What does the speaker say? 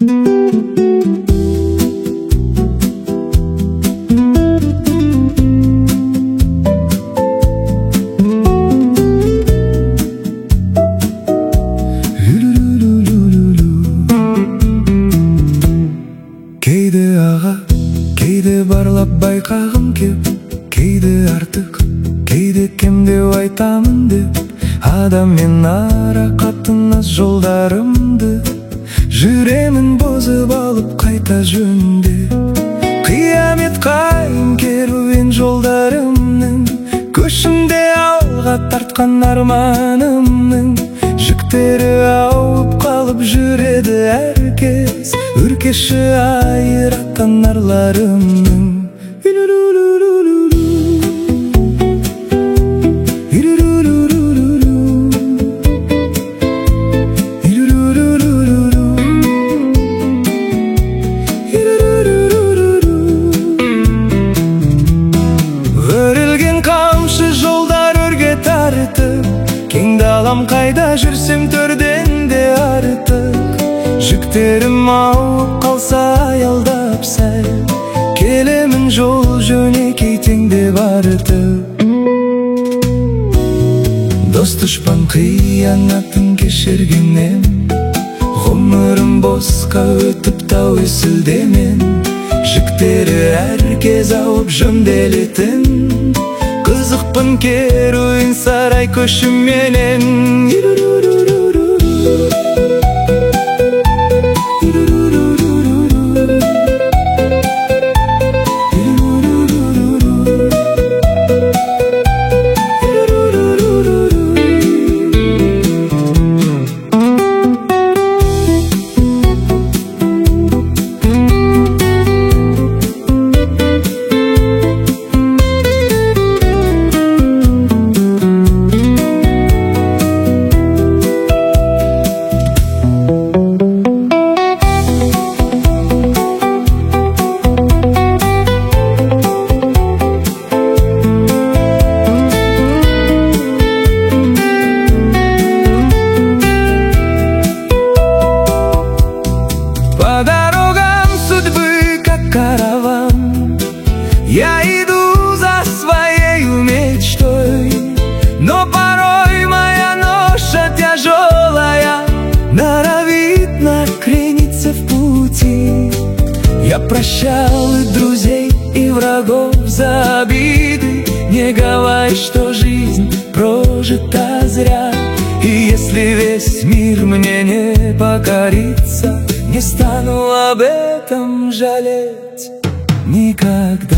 Кейде аға, кейде барлап байқағым кеп, кейде артық, кейде кем деп айтамын деп, адаммен ара қатынас жолдарымды жүремін бұзып алып қайта жөндеп. Қиямет қайын керуен жолдарымның көшінде алға тартқан арманымның жүктері ауып қалып жүреді әркез, үркеші айыраттан арларымның. Өрілген қамшы жолдар өрге тартып, кең далам қайда жүрсем төрден де артық. Жүктерім ауып қалса аялдап сәл, келемін жол жөнекей теңдеп артып. Дос дұшпан қиянатын кешіргеннен, ғұмырым босқа өтіп тәуекелдемен. Жүктері әркез ауып жөнделетін, қызықпын керуен сарай көшіменен. По дорогам судьбы, как караван, я иду за своей мечтой. Но порой моя ноша тяжелая норовит накрениться в пути. Я прощал и друзей, и врагов за обиды, не говори, что жизнь прожита зря. И если весь мир мне не покорится, не стану об этом жалеть никогда.